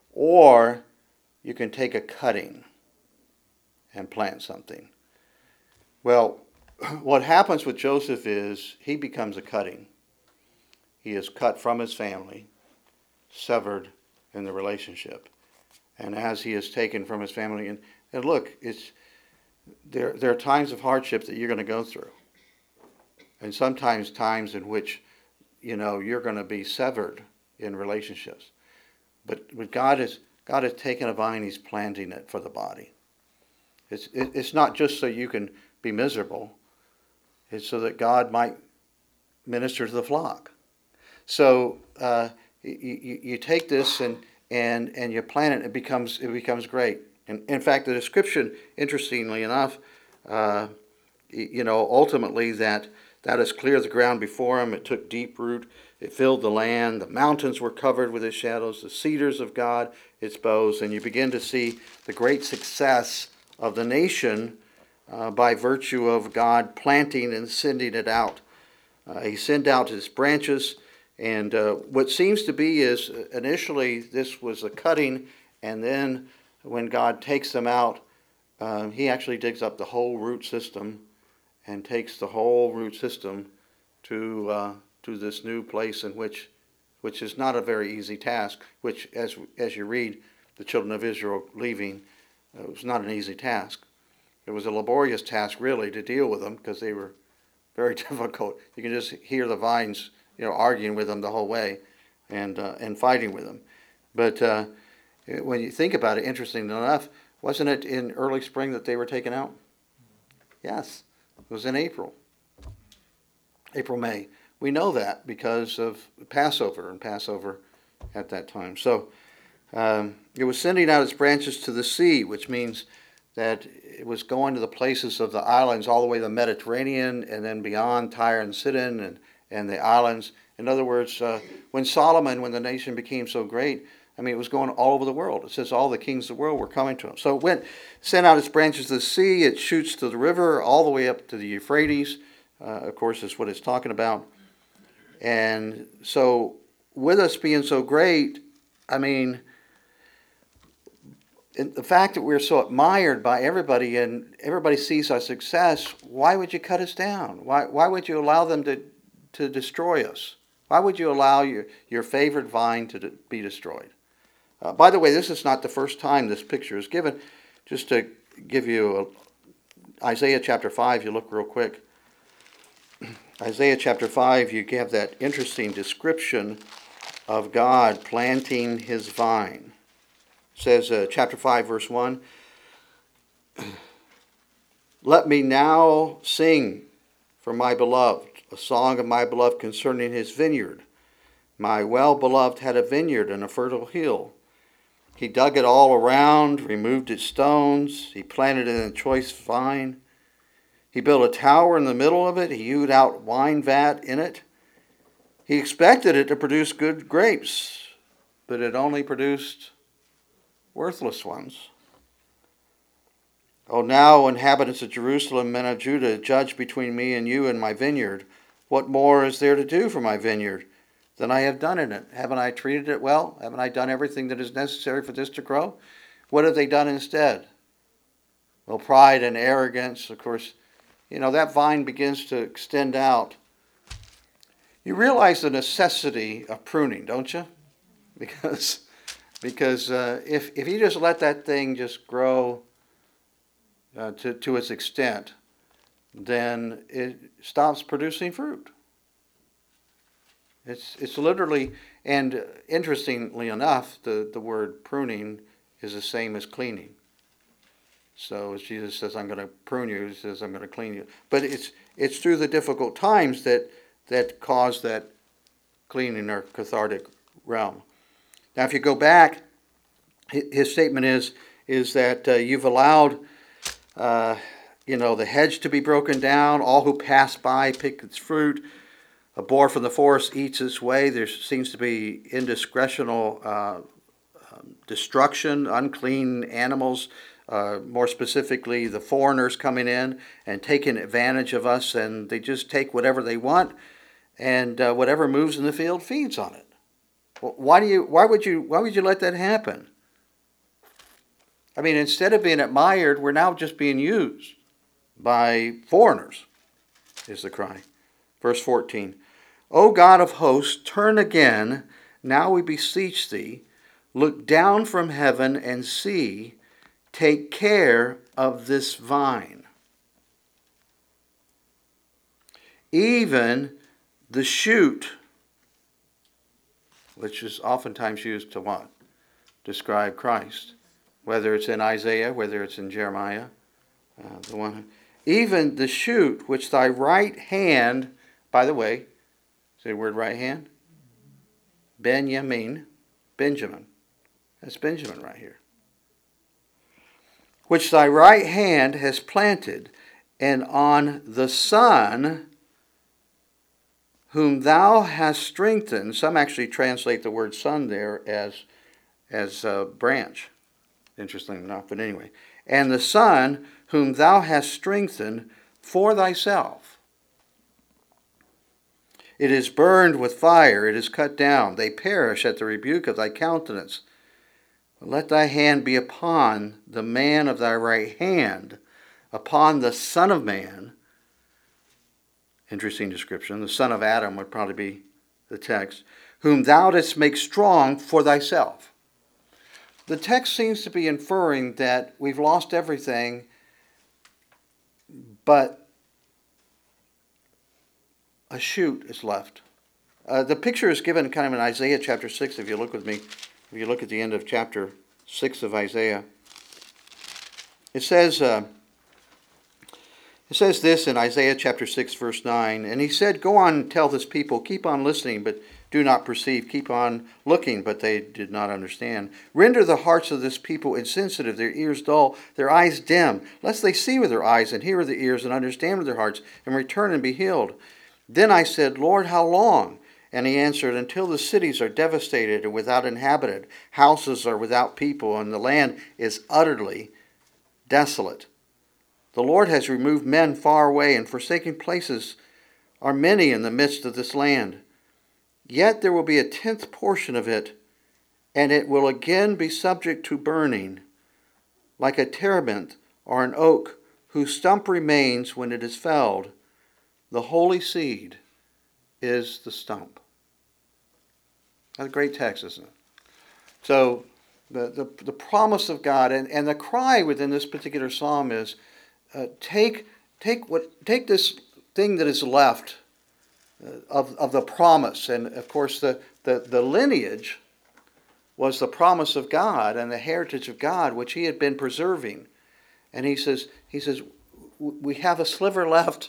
or you can take a cutting and plant something. Well, what happens with Joseph is he becomes a cutting. He is cut from his family, severed in the relationship. And as he is taken from his family, and, and look, it's there, there are times of hardship that you're going to go through. And sometimes times in which, you know, you're going to be severed in relationships. But, but God is God has taken a vine, he's planting it for the body. It's, it, it's not just so you can be miserable. It's so that God might minister to the flock. So uh, you, you, you take this and, and, and you plant it, it becomes, it becomes great. And in fact, the description, interestingly enough, uh, you know, ultimately that that has cleared the ground before him. It took deep root. It filled the land. The mountains were covered with its shadows. The cedars of God, its boughs. And you begin to see the great success of the nation uh, by virtue of God planting and sending it out. Uh, he sent out his branches. And uh, what seems to be is initially this was a cutting, and then when God takes them out, uh, he actually digs up the whole root system and takes the whole root system to uh, to this new place in which which is not a very easy task, which as as you read the children of Israel leaving, uh, it was not an easy task. It was a laborious task really to deal with them because they were very difficult. You can just hear the vines, you know, arguing with them the whole way and uh, and fighting with them. But uh, when you think about it, interesting enough, wasn't it in early spring that they were taken out? Yes. It was in April, April, May. We know that because of Passover and Passover at that time. So um, it was sending out its branches to the sea, which means that it was going to the places of the islands all the way to the Mediterranean and then beyond Tyre and Sidon and, and the islands. In other words, uh, when Solomon, when the nation became so great, I mean, it was going all over the world. It says all the kings of the world were coming to him. So it went, sent out its branches to the sea. It shoots to the river all the way up to the Euphrates, uh, of course, is what it's talking about. And so with us being so great, I mean, the fact that we're so admired by everybody and everybody sees our success, why would you cut us down? Why, why would you allow them to, to destroy us? Why would you allow your, your favorite vine to be destroyed? Uh, by the way, this is not the first time this picture is given. Just to give you a, Isaiah chapter five, you look real quick. Isaiah chapter five, you have that interesting description of God planting his vine. It says, uh, chapter five, verse one, "Let me now sing for my beloved, a song of my beloved concerning his vineyard. My well-beloved had a vineyard and a fertile hill. He dug it all around, removed its stones. He planted it in a choice vine. He built a tower in the middle of it. He hewed out wine vat in it. He expected it to produce good grapes, but it only produced worthless ones. Oh, now, inhabitants of Jerusalem, men of Judah, judge between me and you and my vineyard. What more is there to do for my vineyard than I have done in it? Haven't I treated it well? Haven't I done everything that is necessary for this to grow? What have they done instead? Well, pride and arrogance, of course, you know, that vine begins to extend out. You realize the necessity of pruning, don't you? Because, because uh, if, if you just let that thing just grow uh, to, to its extent, then it stops producing fruit. It's it's literally, and interestingly enough, the, the word pruning is the same as cleaning. So as Jesus says, I'm going to prune you, he says, I'm going to clean you. But it's it's through the difficult times that that cause that cleaning or cathartic realm. Now, if you go back, his statement is is that uh, you've allowed, uh, you know, the hedge to be broken down. All who pass by pick its fruit. A boar from the forest eats its way. There seems to be indiscretional uh, um, destruction, unclean animals, uh, more specifically the foreigners coming in and taking advantage of us, and they just take whatever they want, and uh, whatever moves in the field feeds on it. Well, why do you? Why would you? Why would you let that happen? I mean, instead of being admired, we're now just being used. by foreigners, is the cry. Verse fourteen, O God of hosts, turn again, now we beseech thee. Look down from heaven and see, take care of this vine. Even the shoot, which is oftentimes used to what? Describe Christ. Whether it's in Isaiah, whether it's in Jeremiah. Uh, the one, even the shoot which thy right hand, by the way, say the word right hand? Benjamin. Benjamin. That's Benjamin right here. Which thy right hand has planted, and on the Son whom thou hast strengthened. Some actually translate the word son there as, as a branch, interestingly enough, but anyway. And the Son whom thou hast strengthened for thyself. It is burned with fire, it is cut down. They perish at the rebuke of thy countenance. Let thy hand be upon the man of thy right hand, upon the Son of Man. Interesting description. The son of Adam would probably be the text. Whom thou didst make strong for thyself. The text seems to be inferring that we've lost everything, but a shoot is left. Uh, the picture is given kind of in Isaiah chapter six, if you look with me. If you look at the end of chapter six of Isaiah. It says... Uh, It says this in Isaiah chapter six, verse nine, and he said, Go on and tell this people, keep on listening, but do not perceive. Keep on looking, but they did not understand. Render the hearts of this people insensitive, their ears dull, their eyes dim, lest they see with their eyes and hear with their ears and understand with their hearts and return and be healed. Then I said, Lord, how long? And he answered, Until the cities are devastated and without inhabited, houses are without people, and the land is utterly desolate. The Lord has removed men far away, and forsaken places are many in the midst of this land. Yet there will be a tenth portion of it, and it will again be subject to burning, like a terebinth or an oak, whose stump remains when it is felled. The holy seed is the stump. That's a great text, isn't it? So the, the, the promise of God, and, and the cry within this particular psalm is, Uh, take take what take this thing that is left uh, of of the promise, and of course the, the the lineage was the promise of God and the heritage of God which He had been preserving, and He says He says we have a sliver left.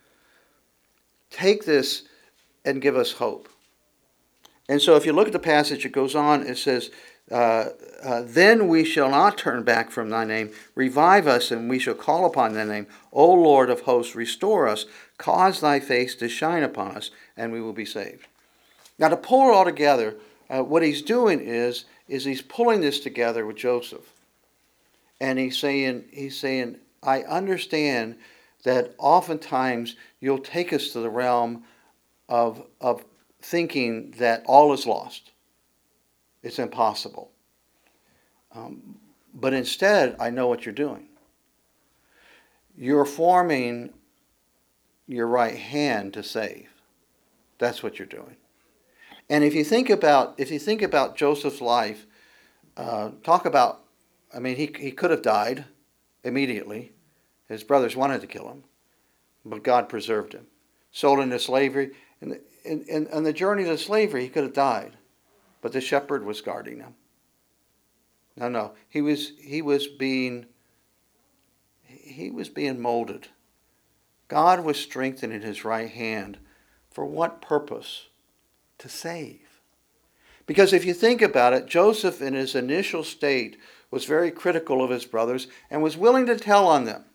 Take this and give us hope. And so if you look at the passage, it goes on. It says. Uh, uh, then we shall not turn back from thy name. Revive us, and we shall call upon thy name. O Lord of hosts, restore us. Cause thy face to shine upon us, and we will be saved. Now, to pull it all together, uh, what he's doing is, is he's pulling this together with Joseph. And he's saying, he's saying, I understand that oftentimes you'll take us to the realm of, of thinking that all is lost. It's impossible. Um, but instead, I know what you're doing. You're forming your right hand to save. That's what you're doing. And if you think about if you think about Joseph's life, uh, talk about, I mean, he he could have died immediately. His brothers wanted to kill him, but God preserved him. Sold into slavery, and in, in, in the journey to slavery, he could have died. But the shepherd was guarding him. No, no. He was he was being he was being molded. God was strengthening his right hand. For what purpose? To save. Because if you think about it, Joseph in his initial state was very critical of his brothers and was willing to tell on them.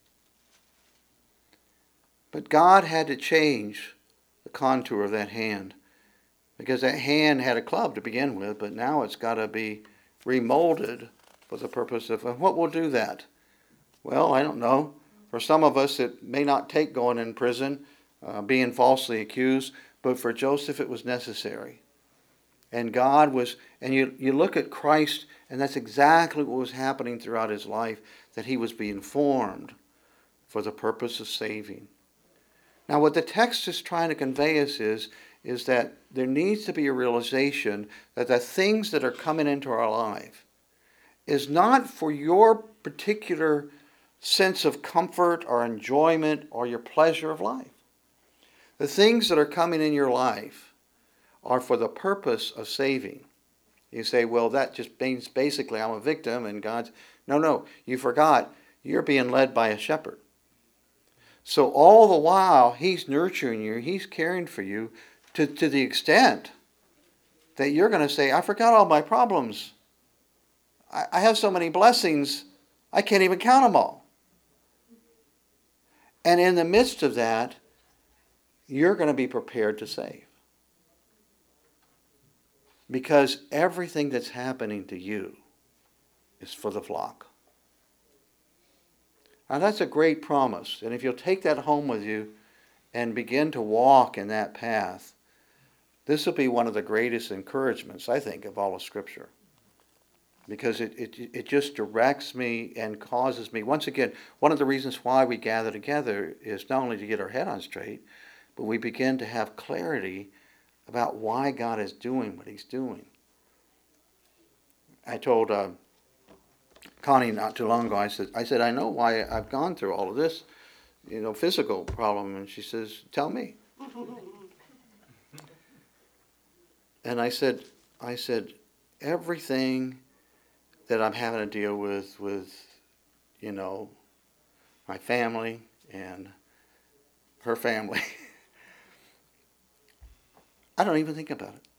But God had to change the contour of that hand. Because that hand had a club to begin with, but now it's got to be remolded for the purpose of, and what will do that? Well, I don't know. For some of us, it may not take going in prison, uh, being falsely accused, but for Joseph, it was necessary. And God was, and you, you look at Christ, and that's exactly what was happening throughout his life, that he was being formed for the purpose of saving. Now, what the text is trying to convey us is, is that there needs to be a realization that the things that are coming into our life is not for your particular sense of comfort or enjoyment or your pleasure of life. The things that are coming in your life are for the purpose of saving. You say, well, that just means basically I'm a victim and God's... No, no, you forgot. You're being led by a shepherd. So all the while, he's nurturing you, he's caring for you to, to the extent that you're going to say, I forgot all my problems. I, I have so many blessings, I can't even count them all. And in the midst of that, you're going to be prepared to save. Because everything that's happening to you is for the flock. Now that's a great promise. And if you'll take that home with you and begin to walk in that path, this will be one of the greatest encouragements, I think, of all of Scripture. Because it, it, it just directs me and causes me. Once again, one of the reasons why we gather together is not only to get our head on straight, but we begin to have clarity about why God is doing what he's doing. I told uh, Connie not too long ago, I said, I said, I know why I've gone through all of this, you know, physical problem. And she says, tell me. And I said, I said, everything that I'm having to deal with, with, you know, my family and her family, I don't even think about it.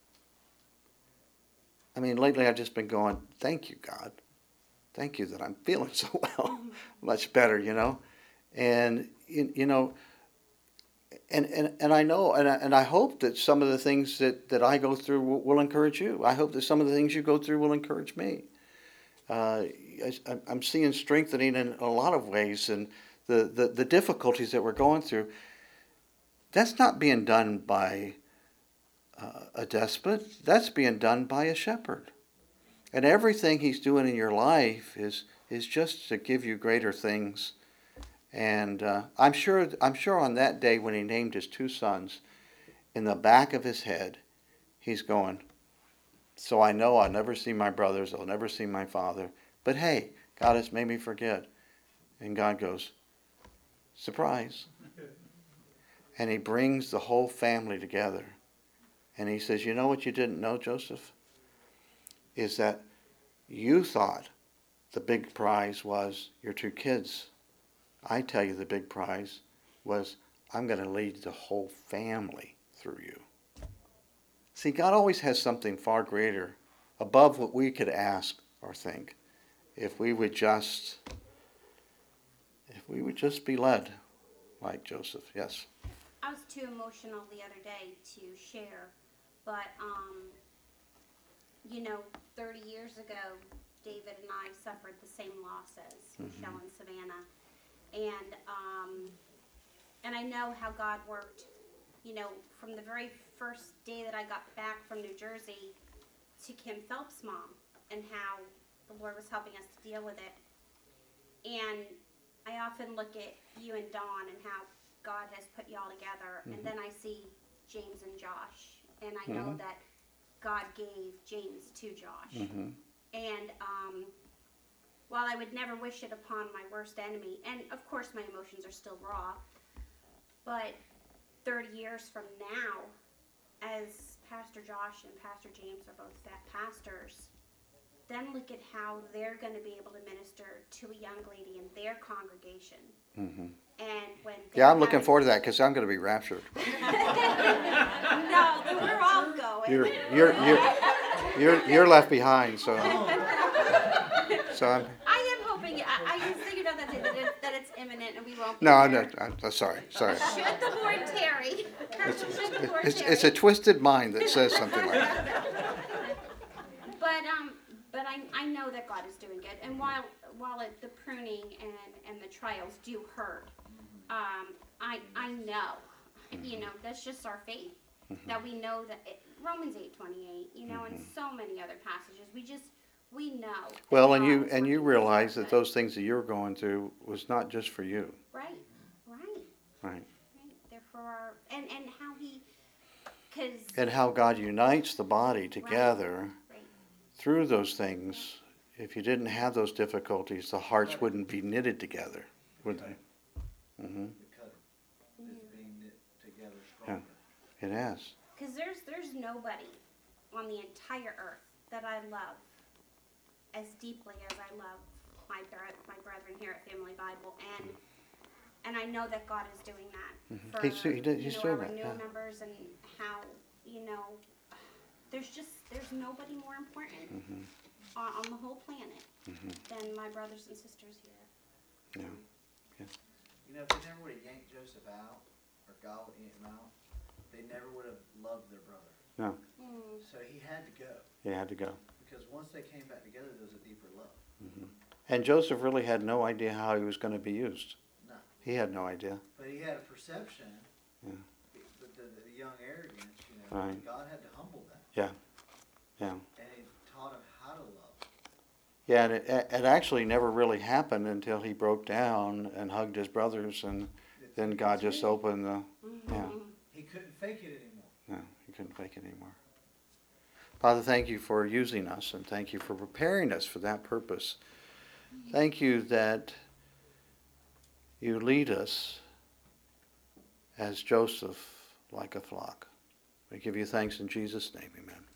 I mean, lately I've just been going, thank you, God. Thank you that I'm feeling so well, much better, you know. And, you know, and, and, and I know, and I, and I hope that some of the things that, that I go through will, will encourage you. I hope that some of the things you go through will encourage me. Uh, I, I'm seeing strengthening in a lot of ways, and the, the, the difficulties that we're going through, that's not being done by uh, a despot. That's being done by a shepherd. And everything he's doing in your life is is just to give you greater things. And uh, I'm sure I'm sure on that day when he named his two sons, in the back of his head, he's going, so I know I'll never see my brothers, I'll never see my father. But hey, God has made me forget. And God goes, surprise. And he brings the whole family together. And he says, you know what you didn't know, Joseph? Is that you thought the big prize was your two kids. I tell you the big prize was I'm going to lead the whole family through you. See, God always has something far greater above what we could ask or think. If we would just, if we would just be led like Joseph. Yes. I was too emotional the other day to share, but um, you know, thirty years ago, David and I suffered the same losses, mm-hmm. Michelle and Savannah, and um, and I know how God worked. You know, from the very first day that I got back from New Jersey to Kim Phelps' mom, and how the Lord was helping us to deal with it. And I often look at you and Dawn and how God has put y'all together, mm-hmm. and then I see James and Josh, and I know mm-hmm. that God gave James to Josh. Mm-hmm. And um, while I would never wish it upon my worst enemy, and of course my emotions are still raw, but thirty years from now, as Pastor Josh and Pastor James are both pastors, then look at how they're going to be able to minister to a young lady in their congregation. Mm-hmm. And when yeah, I'm looking forward to that because I'm going to be raptured. No, we're all going. You're you're you're you're, you're left behind, so so I'm. I am hoping. I, I just think you know that, it, that, it, that it's imminent and we won't. Be no, I'm there. not. I'm sorry. Sorry. Should the Lord tarry? It's, Should the Lord it's, tarry? it's a twisted mind that says something like that. But um, but I I know that God is doing good, and while while it, the pruning and and the trials do hurt, um, I I know, you know, that's just our faith, mm-hmm. that we know that it, Romans eight twenty-eight, you know, mm-hmm. and so many other passages, we just we know. Well, and you and you realize that those things that you're going through was not just for you. Right. Right. Right? They're for our, and, and how he, cause. And how God unites the body together Right, through those things. If you didn't have those difficulties, the hearts wouldn't be knitted together, would they? Mm-hmm. The cutter is being knit together Yeah. stronger. It has. cause there's, there's nobody on the entire earth that I love as deeply as I love my bro- my brethren here at Family Bible, and and I know that God is doing that Mhm. for He's- he did- you he's know, doing our that, new yeah. members, and how, you know, there's just there's nobody more important Mm-hmm. on, on the whole planet Mm-hmm. than my brothers and sisters here. Yeah. You know, if they never would have yanked Joseph out, or God would yank him out, they never would have loved their brother. No, Mm. So he had to go, he had to go. because once they came back together, there was a deeper love. Mm-hmm. And Joseph really had no idea how he was going to be used. No. He had no idea. But he had a perception, Yeah. the, the, the young arrogance, you know, Right. God had to humble that. Yeah. Yeah. And he taught him how to love. Yeah, and it, it actually never really happened until he broke down and hugged his brothers, and then God just opened the. Yeah. He couldn't fake it anymore. No, he couldn't fake it anymore. Father, thank you for using us, and thank you for preparing us for that purpose. Thank you that you lead us as Joseph like a flock. We give you thanks in Jesus' name, amen.